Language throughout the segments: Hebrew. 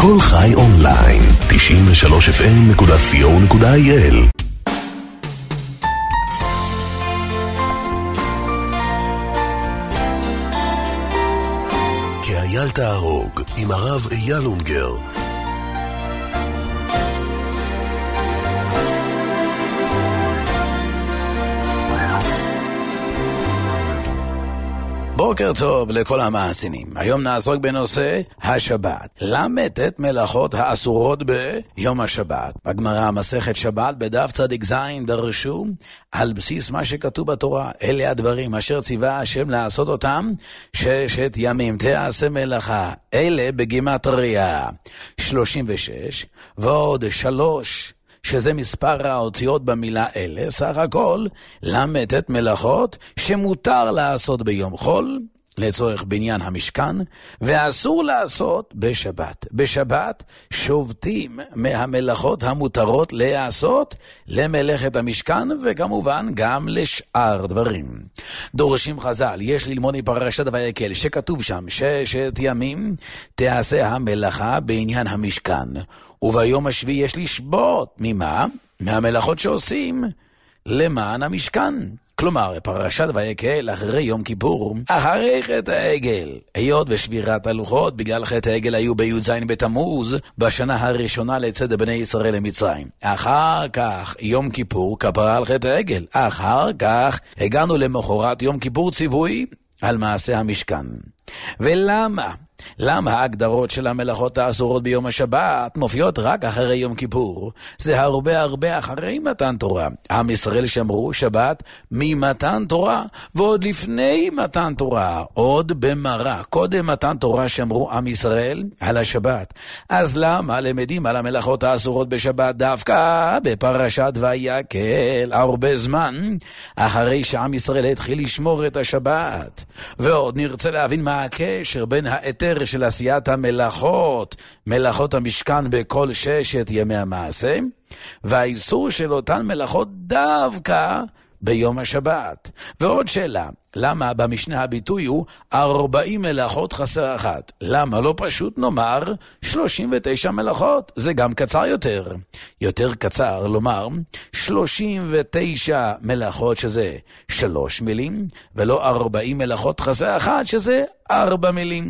כל חי אונליין, 93fm.co.il. כאייל תהרוג עם הרב אייל אונגר. בוקר טוב לכל המאזינים. היום נעסוק בנושא השבת. למדת מלאכות האסורות ביום השבת. בגמרא מסכת שבת בדף צדיק זין דרשו על בסיס מה שכתוב בתורה. אלה הדברים אשר ציווה השם לעשות אותם 6 ימים. תעשה מלאכה. אלה בגימטריה 36 ועוד 3 שזה מספר האותיות במילה אלה, סך הכל למדת מלאכות שמותר לעשות ביום חול, לצורך בניין המשכן, ואסור לעשות בשבת. בשבת שובתים מהמלאכות המותרות לעשות למלאכת המשכן, וכמובן גם לשאר דברים. דורשים חז"ל, יש ללמוד מפרשת ויקל, שכתוב שם 6 ימים תעשה המלאכה בעניין המשכן. וביום השביעי יש לשבות. ממה? מהמלאכות שעושים למען המשכן. כלומר, פרשת ויקל אחרי יום כיפור, אחרי חטא העגל. היות ושבירת הלוחות בגלל חטא העגל היו בי"ז בתמוז, בשנה הראשונה לצאת בני ישראל למצרים. אחר כך יום כיפור כפרה על חטא העגל. אחר כך הגענו למחרת יום כיפור ציווי על מעשה המשכן. ולמה? למה ההגדרות של המלאכות האסורות ביום השבת מופיעות רק אחרי יום כיפור? זה הרבה אחרי מתן תורה. עם ישראל שמרו שבת ממתן תורה, ועוד לפני מתן תורה, עוד במראה. קודם מתן תורה שמרו עם ישראל על השבת. אז למה למדים על המלאכות האסורות בשבת דווקא בפרשת ויקל הרבה זמן אחרי שעם ישראל התחיל לשמור את השבת? ועוד נרצה להבין מה הקשר בין היתר של עשיית המלאכות, מלאכות המשכן בכל 6 ימי המעשה, והאיסור של אותן מלאכות דווקא ביום השבת. ועוד שאלה, למה במשנה הביטוי הוא 40 מלאכות חסר אחת? למה לא פשוט נאמר 39 מלאכות? זה גם קצר יותר. יותר קצר לומר 39 מלאכות שזה 3 מילים, ולא 40 מלאכות חסר אחת שזה 4 מילים.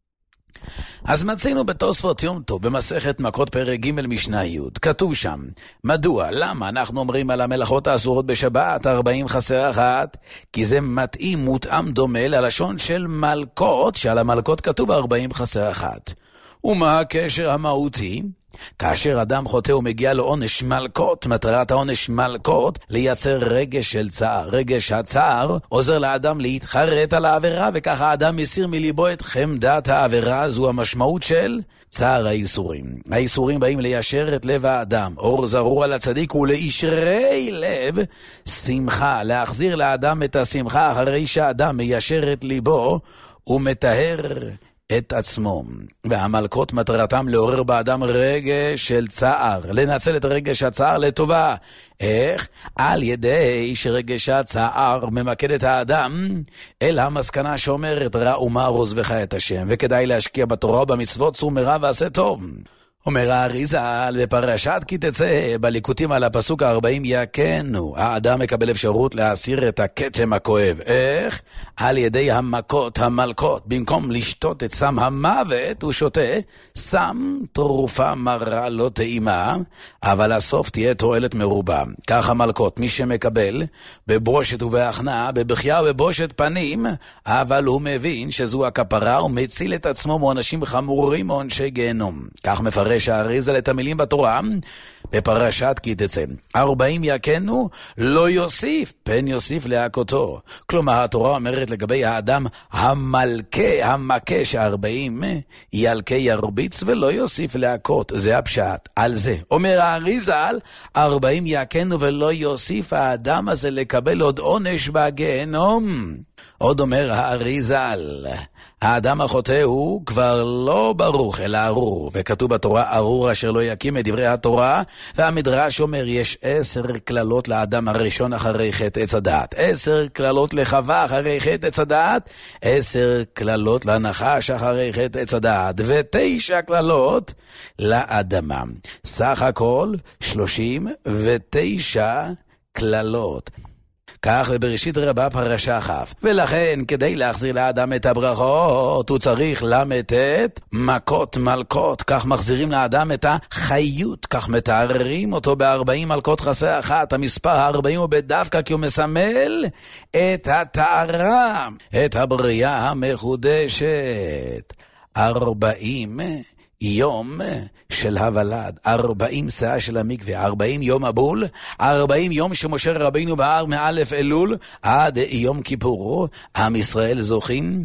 אז מצינו בתוספות יום טוב במסכת מכות פרק ג' משנה י', כתוב שם, מדוע? למה אנחנו אומרים על המלאכות האסורות בשבת 40 חסר אחת? כי זה מתאים, מותאם דומה ללשון של מלכות, שעל המלכות כתוב 40 חסר אחת. ומה הקשר המהותי? כאשר אדם חוטא ומגיע לו עונש מלכות, מטרת העונש מלכות לייצר רגש של צער. רגש הצער עוזר לאדם להתחרט על העבירה, וככה האדם מסיר מליבו את חמדת העבירה. זו המשמעות של צער האיסורים. האיסורים באים ליישר את לב האדם. אור זרוע לצדיק ולישרי לב שמחה, להחזיר לאדם את השמחה אחרי שהאדם מיישר את ליבו ומטהר את עצמו. והמלכות מטרתם לעורר באדם רגש של צער, לנצל את רגש הצער לטובה. איך? על ידי שרגש הצער ממקד את האדם אל המסקנה שאומרת רע ומה עוזבך את השם, וכדאי להשקיע בתורה ובמצוות, צור מרע ועשה טוב. אומר האריז"ל בפרשת כי תצא בליקוטים על הפסוק 40 יקנו, האדם מקבל אפשרות להסיר את הכתם הכואב. איך? על ידי המכות, המלכות. במקום לשתות את סם המוות הוא שותה סם תרופה מרה לא טעימה, אבל הסוף תהיה תועלת מרובה. כך המלכות, מי שמקבל בבושת ובהכנעה, בבכייה ובושת פנים, אבל הוא מבין שזו הכפרה, הוא מציל את עצמו מעונשים חמורים מעונשי גיהנום. כך מפרש האריז"ל את המילים בתורה בפרשת כי תצא. 40 יקנו, לא יוסיף, פן יוסיף להכותו. כלומר, התורה אומרת לגבי האדם המכה ש40 ילקה ירביץ ולא יוסיף להכות. זה הפשט. על זה אומר האריז"ל 40 יקנו ולא יוסיף האדם הזה לקבל עוד עונש בגיהנום. עוד אומר הארי ז"ל, האדם החוטא הוא כבר לא ברוך אלא ארור, וכתוב בתורה ארור אשר לא יקים את דברי התורה, והמדרש אומר יש 10 קללות לאדם הראשון אחרי חטא עץ הדעת, 10 קללות לחווה אחרי חטא עץ הדעת, 10 קללות לנחש אחרי חטא עץ הדעת, ו9 קללות לאדמה. סך הכל 39 קללות. כך בבראשית רבה פרשה כ'. ולכן כדי להחזיר לאדם את הברכות הוא צריך למתת מכות מלכות. כך מחזירים לאדם את החיות, כך מתארים אותו ב40 מלכות חסר אחת. המספר 40 הוא בדווקא כי הוא מסמל את התארה, את הבריאה המחודשת. 40 יום של הוולד, 40 שעה של המקווה, 40 יום הבול, 40 יום שמשה רבינו בהר מאלף אלול עד יום כיפור. עם ישראל זוכים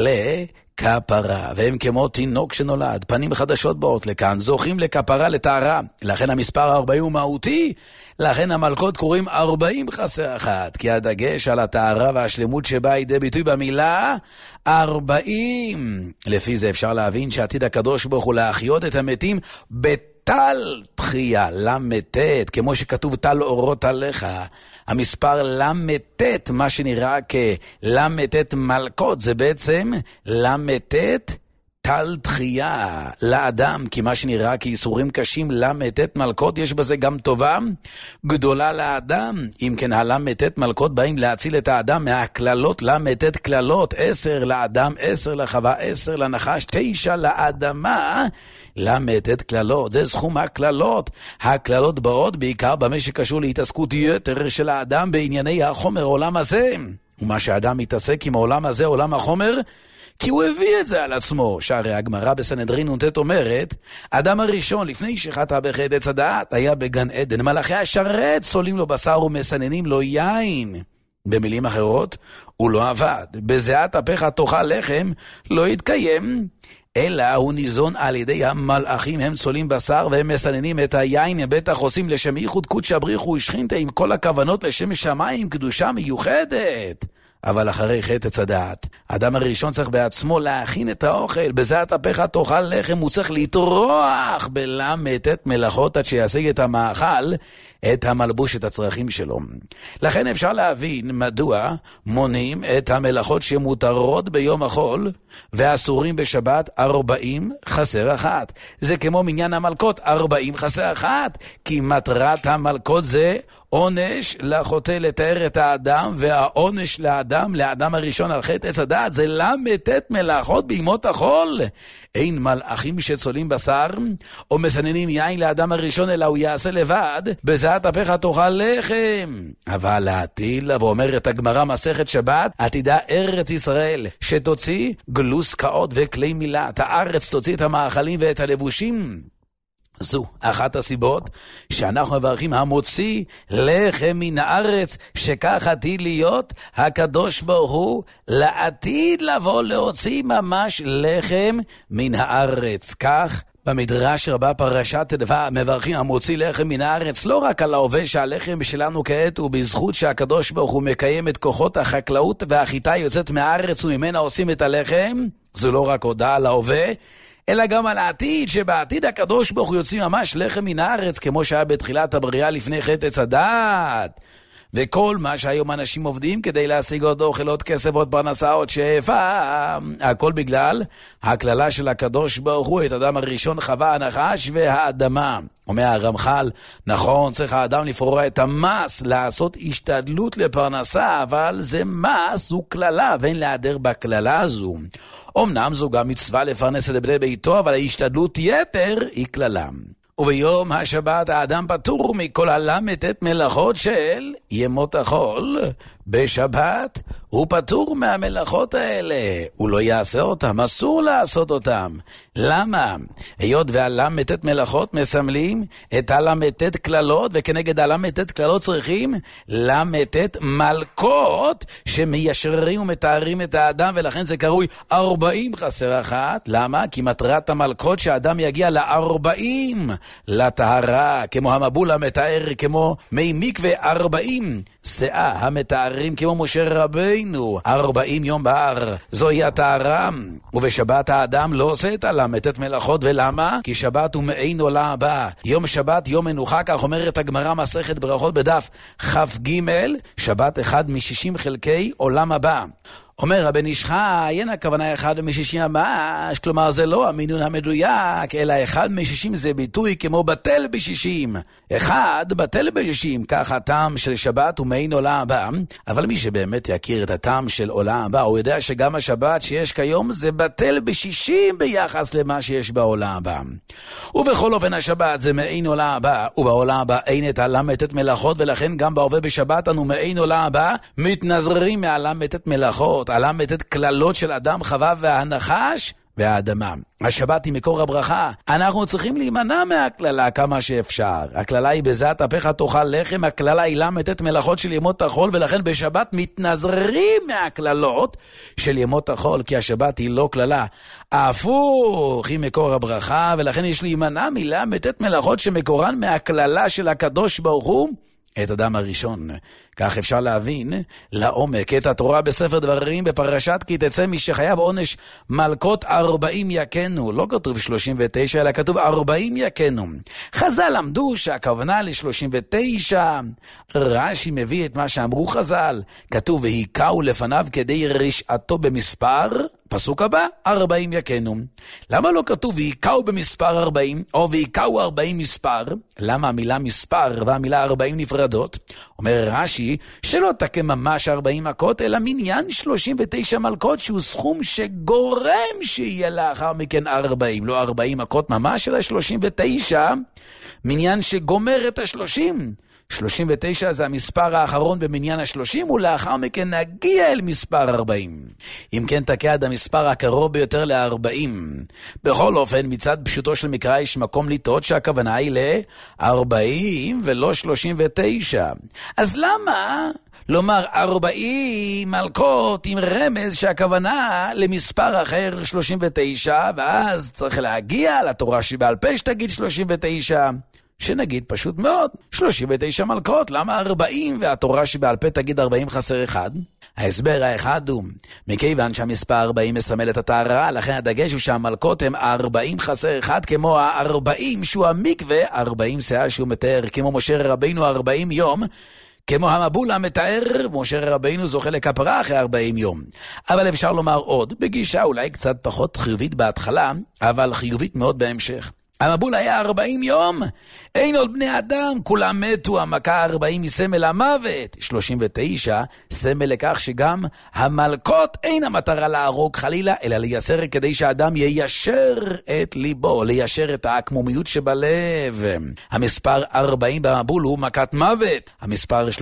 לכפרה, והם כמו תינוק שנולד, פנים חדשות באות לכאן, זוכים לכפרה, לטהרה. לכן המספר 40 הוא מהותי, לכן המלכות קוראים 40 חסר אחת, כי הדגש על הטהרה והשלמות שבאה לידי ביטוי במילה 40. לפי זה אפשר להבין שעתיד הקדוש ברוך הוא להחיות את המתים בטל תחייה, למתת, כמו שכתוב טל אורות עליך. המספר למתת, מה שנראה כלמתת מלכות, זה בעצם למתת טל תחייה לאדם, כי מה שנראה כאיסורים קשים למתת מלכות, יש בזה גם טובה גדולה לאדם. אם כן, הלמתת מלכות באים להציל את האדם מהכללות, למתת כללות, 10 לאדם, 10 לחווה, 10 לנחש, 9 לאדמה. למתת כללות, זה סכום הכללות. הכללות באות בעיקר במה שקשור להתעסקות יתר של האדם בענייני החומר עולם הזה. ומה שהאדם מתעסק עם העולם הזה, עולם החומר, כי הוא הביא את זה על עצמו. שהרי הגמרא בסנהדרין נ"ט אומרת, אדם הראשון לפני שחטא בחטא עץ הדעת היה בגן עדן, מלאכי השרת סולים לו בשר ומסננים לו יין. במילים אחרות, הוא לא עבד. בזיעת אפיך תאכל לחם לא יתקיים, אלא הוא ניזון על ידי המלאכים, הם צולים בשר והם מסננים את היין, הם בטח עושים לשם ייחוד קודשא בריחו ושכינתא, עם כל הכוונות לשם שמיים, קדושה מיוחדת. אבל אחרי חטא עץ הדעת, האדם הראשון צריך בעצמו להכין את האוכל, בזיעת אפיך תאכל לחם, הוא צריך לטרוח בלמתת מלאכות עד שישיג את המאכל, את המלבוש, את הצרכים שלו. לכן אפשר להבין מדוע מונים את המלאכות שמותרות ביום החול ואסורים בשבת 40 חסר אחת. זה כמו מניין המלכות 40 חסר אחת, כי מטרת המלכות זה עונש לחוטא, לתאר את האדם, והעונש לאדם הראשון על חטא עץ הדעת זה למתת מלאכות בימות החול. אין מלאכים שצולים בשר או מסננים יין לאדם הראשון, אלא הוא יעשה לבד, בזיעת אפיך תאכל לחם. אבל העתיד, ואומרת הגמרא מסכת שבת, עתידה ארץ ישראל שתוציא גלוס קאות וכלי מילת, הארץ תוציא את המאכלים ואת הלבושים. זו אחת הסיבות שאנחנו מברכים המוציא לחם מן הארץ, שכך עתיד להיות הקדוש ברוך הוא לעתיד לבוא להוציא ממש לחם מן הארץ. כך במדרש רבה פרשת תדווה מברכים המוציא לחם מן הארץ לא רק על ההווה שהלחם שלנו כעת הוא בזכות שהקדוש ברוך הוא מקיים את כוחות החקלאות והחיטה יוצאת מהארץ וממנה עושים את הלחם. זו לא רק הודעה על ההווה, אלא גם על העתיד, שבעתיד הקדוש ברוך הוא יוציא ממש לחם מן הארץ, כמו שהיה בתחילת הבריאה לפני חטא עץ הדעת. וכל מה שהיום אנשים עובדים כדי להשיג עוד אוכל, עוד כסף, עוד פרנסה, עוד שפע, הכל בגלל הכללה של הקדוש ברוך הוא, את אדם הראשון חווה, הנחש והאדמה. אומר הרמח"ל, נכון, צריך האדם לפרוע את המס, לעשות השתדלות לפרנסה, אבל זה מס, הוא כללה, ואין להיעדר בכללה הזו. אמנם זו גם מצווה לפרנס את בני ביתו, אבל ההשתדלות יתר היא כללה. וביום השבת האדם פטור מכל הלמתת מלאכות של ימות החול. בשבת הוא פטור מהמלאכות האלה, הוא לא יעשה אותם, אסור לעשות אותם. למה? היות והלמתת מלאכות מסמלים את הלמתת כללות, וכנגד הלמתת כללות צריכים למתת מלכות שמיישרים ומתארים את האדם, ולכן זה קרוי 40 חסר אחת. למה? כי מטרת המלכות שהאדם יגיע ל40, לטהרה, כמו המבול המתאר, כמו מי מקווה 40 שאה המתארים כמו משה רבינו 40 יום בהר, זוהי התארה. ובשבת האדם לא עושה את הל"ט מלאכות. ולמה? כי שבת הוא מעין עולם הבא, יום שבת יום מנוחה, כך אומרת הגמרא מסכת ברכות בדף כ"ג, שבת אחד מ-60 חלקי עולם הבא. אומר הבן איש חי, אין הכוונה אחד מ-60 ממש, כלומר זה לא המינון המדויק, אלא אחד מ-60 זה ביטוי כמו בטל ב-60. אחד בטל ב-60, כך הטעם של שבת הוא מעין עולם הבא. אבל מי שבאמת יכיר את הטעם של עולם הבא, הוא יודע שגם השבת שיש כיום זה בטל ב-60 ביחס למה שיש בעולם הבא. ובכל אופן השבת זה מעין עולם הבא, ובעולם הבא אין את הל"ט מלאכות, ולכן גם בהווה בשבת אנו מעין עולם הבא מתנזרים מהל"ט מלאכות, הל"ט כללות של אדם חווה והנחש והאדמה. השבת היא מקור הברכה. אנחנו צריכים להימנע מהכללה כמה שאפשר. הכללה היא בזעת אפיך תאכל לחם, הכללה היא ל"ט מלאכות של ימות החול, ולכן בשבת מתנזרים מהכללות של ימות החול, כי השבת היא לא כללה. הפוך, היא מקור הברכה, ולכן יש להימנע מל"ט מלאכות שמקורן מהכללה של הקדוש ברוך הוא את אדם הראשון. כך אפשר להבין לעומק את התורה בספר דברים בפרשת כי תצא מי שחייב עונש מלכות 40 יכנו. לא כתוב 39 אלא כתוב 40 יכנו. חז"ל למדו שהכוונה ל-39. רש"י מביא את מה שאמרו חז"ל, כתוב והיקעו לפניו כדי רשעתו במספר, פסוק הבא 40 יכנו. למה לא כתוב והיקעו במספר 40 או והיקעו 40 מספר? למה המילה מספר והמילה 40 נפרדות? אומר רש"י שלא תקם ממש 40 מכות, אלא מניין 39 מלכות, שהוא סכום שגורם שיהיה לאחר מכן 40. לא 40 מכות ממש, אלא 39, מניין שגומר את ה-30. 39 זה המספר האחרון במניין ה-30, ולאחר מכן נגיע אל מספר 40. אם כן תקע עד המספר הקרוב ביותר ל-40. בכל אופן, מצד פשוטו של מקרא יש מקום לטעות שהכוונה היא ל-40 ולא 39. אז למה לומר 40 מלכות עם רמז שהכוונה למספר אחר 39, ואז צריך להגיע לתורה שבעל פה שתגיד 39? שנגיד פשוט מאוד, 39 מלכות, למה 40 והתורה שבעל פה תגיד 40 חסר אחד? ההסבר האחד הוא, מכיוון שהמספר 40 מסמל את הטהרה, לכן הדגש הוא שהמלכות הם 40 חסר אחד, כמו ה-40 שהוא המקווה, 40 שאה שהוא מתאר, כמו משה רבינו 40 יום, כמו המבול המתאר, משה רבינו זוכה לכפרה אחרי 40 יום. אבל אפשר לומר עוד, בגישה אולי קצת פחות חיובית בהתחלה, אבל חיובית מאוד בהמשך. המבול היה 40 יום, אין עוד בני אדם, כולם מתו, המכה 40 היא סמל המוות, 39 סמל לכך שגם המלכות אין המטרה להרוג חלילה, אלא לייסר כדי שהאדם יישר את ליבו, ליישר את העקמומיות שבלב. המספר 40 במבול הוא מכת מוות, המספר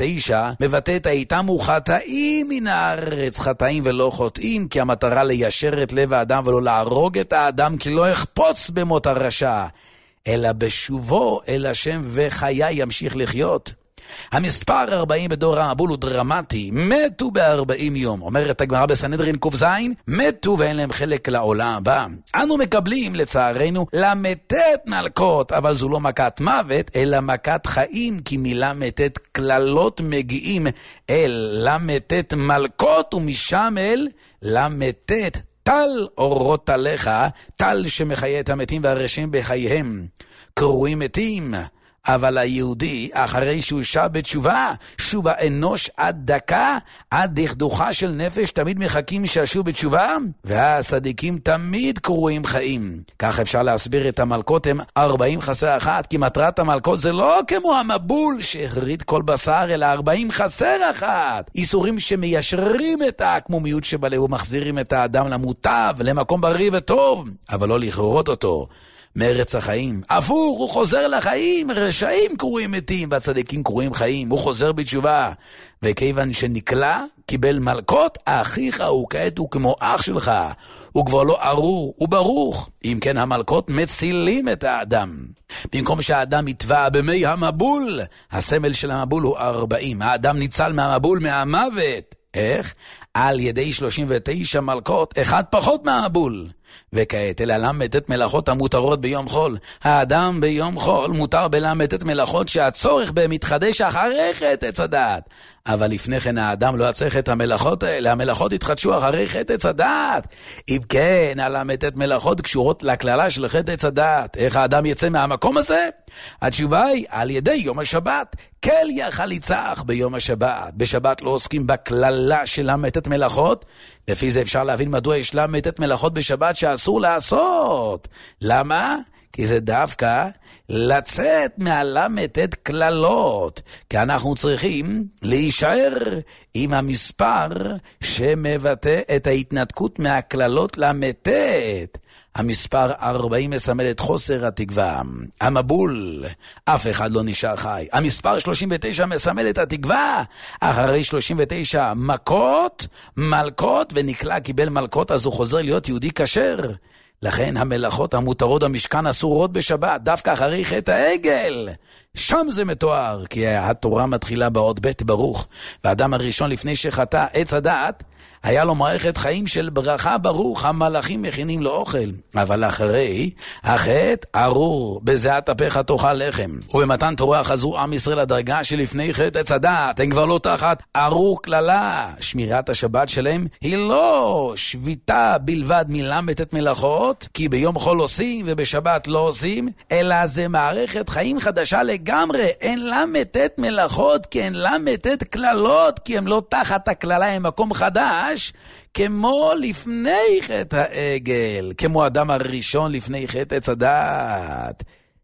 39 מבטא את היתמו חטאים מן הארץ, חטאים ולא חוטאים, כי המטרה ליישר את לב האדם ולא להרוג את האדם, כי לא יחפוץ במות הרשע, אלא בשובו אל השם וחיי ימשיך לחיות. המספר 40 בדור המבול הוא דרמטי, מתו ב-40 יום. אומרת הגמרא בסנהדרין ק"ז, מתו ואין להם חלק לעולם הבא. אנו מקבלים לצערנו ל"ט מלכות, אבל זו לא מכת מוות, אלא מכת חיים, כי מל"ט כללות מגיעים אל ל"ט מלכות, ומשם אל ל"ט טל אורות עליך, טל שמחיה את המתים והרשעים בחייהם. קרויים מתים, אבל היהודי, אחרי שהוא שב בתשובה, שוב האנוש עד דקה, עד דכדוכה של נפש, תמיד מחכים שישוב בתשובה, והצדיקים תמיד קרויים חיים. כך אפשר להסביר את המלכות הם 40 חסר אחת, כי מטרת המלכות זה לא כמו המבול שהחריד כל בשר, אלא 40 חסר אחת. איסורים שמיישרים את העקמומיות שבלב ומחזירים את האדם למוטב, למקום בריא וטוב, אבל לא לכרות אותו מארץ החיים. הפוך, הוא חוזר לחיים, רשעים קרויים מתים והצדיקים קרויים חיים, הוא חוזר בתשובה. וכיוון שנקלה, קיבל מלכות, אחיך הוא כעת הוא כמו אח שלך, הוא כבר לא ארור, הוא ברוך. אם כן המלכות מצילים את האדם. במקום שהאדם יטבע במי המבול, הסמל של המבול הוא 40, האדם ניצל מהמבול, מהמוות. איך? על ידי 39 מלכות, אחד פחות מהמבול. וכעת אלה למתת מלאכות המותרות ביום חול. האדם ביום חול מותר בלמתת מלאכות שהצורך בהם מתחדש אחרי חטא עץ הדעת. אבל לפני כן האדם לא צריך את המלאכות האלה, המלאכות התחדשו אחרי חטא עץ הדעת. אם כן, הלמתת מלאכות קשורות לכללה של חטא עץ הדעת. איך האדם יצא מהמקום הזה? התשובה היא על ידי יום השבת. כל יחל יצח ביום השבת. בשבת לא עוסקים בכללה של למתת מלאכות. לפי זה אפשר להבין מדוע יש למתת מלאכות בשבת שאסור לעשות. למה? כי זה דווקא לצאת מהלמתת כללות, כי אנחנו צריכים להישאר עם המספר שמבטא את ההתנתקות מהכללות למתת. המספר 40 מסמל את חוסר התקווה, המבול, אף אחד לא נשאר חי. המספר 39 מסמל את התקווה, אחרי 39 מלכות, ונקלע קיבל מלכות, אז הוא חוזר להיות יהודי כשר. לכן המלאכות המותרות במשכן אסורות בשבת, דווקא אחרי חטא העגל. שם זה מתואר, כי התורה מתחילה באות ב' ברוך, והאדם הראשון לפני שחטא עץ הדעת, היה לו מערכת חיים של ברכה ברוך, המלאכים מכינים לו אוכל. אבל אחרי החטא ארור, בזיעת אפיך תאכל לחם. ובמתן תורה חזרו עם ישראל לדרגה שלפני חטא עץ הדעת, הם כבר לא תחת ארור כללה. שמירת השבת שלהם היא לא שביתה בלבד מלמתת מלאכות, כי ביום חול עושים ובשבת לא עושים, אלא זה מערכת חיים חדשה לגמרי. אין למתת מלאכות כי אין למתת כללות, כי הם לא תחת הכללה, הם מקום חדש, כמו לפני חטא העגל, כמו אדם הראשון לפני חטא עץ הדעת.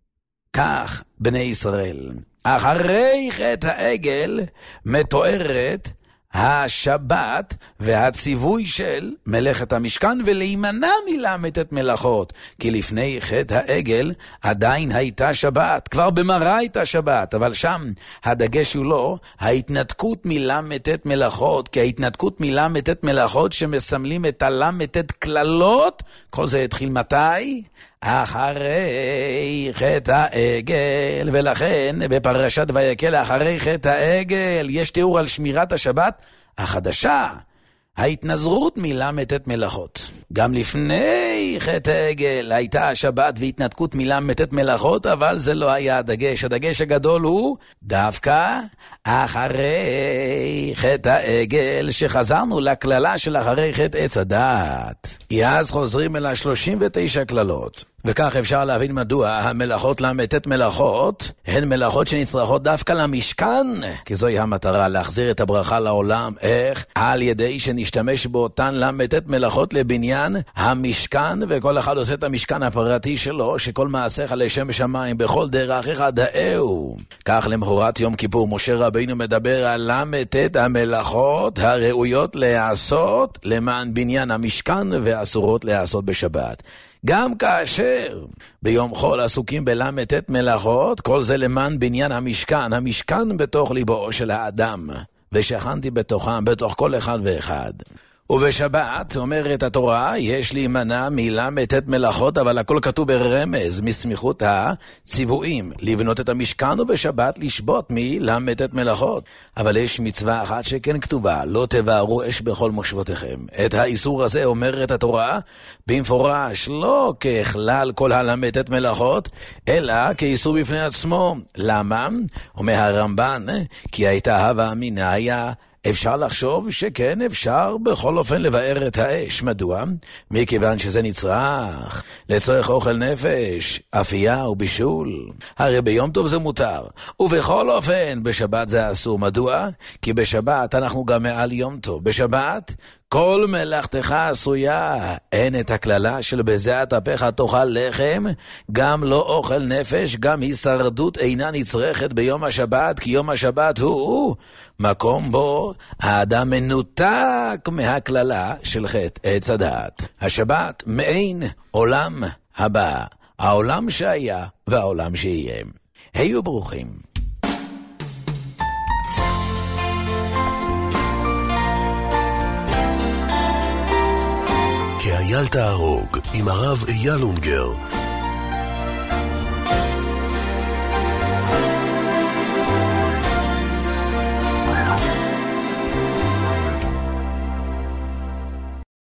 כך בני ישראל, אחרי חטא העגל מתוארת השבת והציווי של מלאכת המשכן ולהימנע מלמתת מלאכות, כי לפני חטא העגל עדיין הייתה שבת, כבר במראה הייתה שבת, אבל שם הדגש הוא לא ההתנתקות מלמתת מלאכות, כי ההתנתקות מלמתת מלאכות שמסמלים את הלמתת כללות, כל זה התחיל מתי? אחרי חטא העגל. ולכן בפרשת ויקל אחרי חטא העגל יש תיאור על שמירת השבת החדשה, ההתנזרות מלמתת מלאכות. גם לפני חטא העגל הייתה השבת והתנתקות מלמתת מלאכות, אבל זה לא היה הדגש. הדגש הגדול הוא דווקא אחרי חטא העגל, שחזרנו לכללה של אחרי חטא עץ הדעת. כי אז חוזרים אל 39 כללות. וכך אפשר להבין מדוע המלאכות למתת מלאכות הן מלאכות שנצרכות דווקא למשכן, כי זוהי המטרה, להחזיר את הברכה לעולם. איך? על ידי שנשתמש באותן למתת מלאכות לבניין המשכן, וכל אחד עושה את המשכן הפרטי שלו, שכל מעשיך לשם שמיים, בכל דרכיך דאהו. כך למחרת יום כיפור משה רבינו מדבר על למתת המלאכות הראויות להיעשות למען בניין המשכן ואסורות להיעשות בשבת. גם כאשר ביום חול עסוקים בלמתת מלאכות, כל זה למען בניין המשכן, המשכן בתוך ליבו של האדם, ושכנתי בתוכם, בתוך כל אחד ואחד. ובשבת, אומרת התורה, יש להימנע מלמתת מלאכות, אבל הכל כתוב ברמז, מסמיכות הציוויים, לבנות את המשכן ובשבת לשבות מלמתת מלאכות. אבל יש מצווה אחת שכן כתובה, לא תבערו אש בכל מושבותיכם. את האיסור הזה אומרת התורה במפורש, לא ככלל כל הלמתת מלאכות, אלא כאיסור בפני עצמו. למה? אומר הרמב"ן, כי הייתה הווה אמינה, היה אפשר לחשוב שכן אפשר בכל אופן לבאר את האש. מדוע? מכיוון שזה נצרך לצורך אוכל נפש, אפייה ובישול. הרי ביום טוב זה מותר, ובכל אופן בשבת זה אסור. מדוע? כי בשבת אנחנו גם מעל יום טוב. בשבת כל מלאכתך עשויה, אין את הכללה של בזיעת אפיך תאכל לחם, גם לא אוכל נפש, גם הישרדות אינה נצרכת ביום השבת, כי יום השבת הוא מקום בו האדם מנותק מהכללה של חטא עץ הדעת. השבת מעין עולם הבא, העולם שהיה והעולם שיהיה. היו ברוכים. כי אייל תהרוג עם הרב אייל אונגר.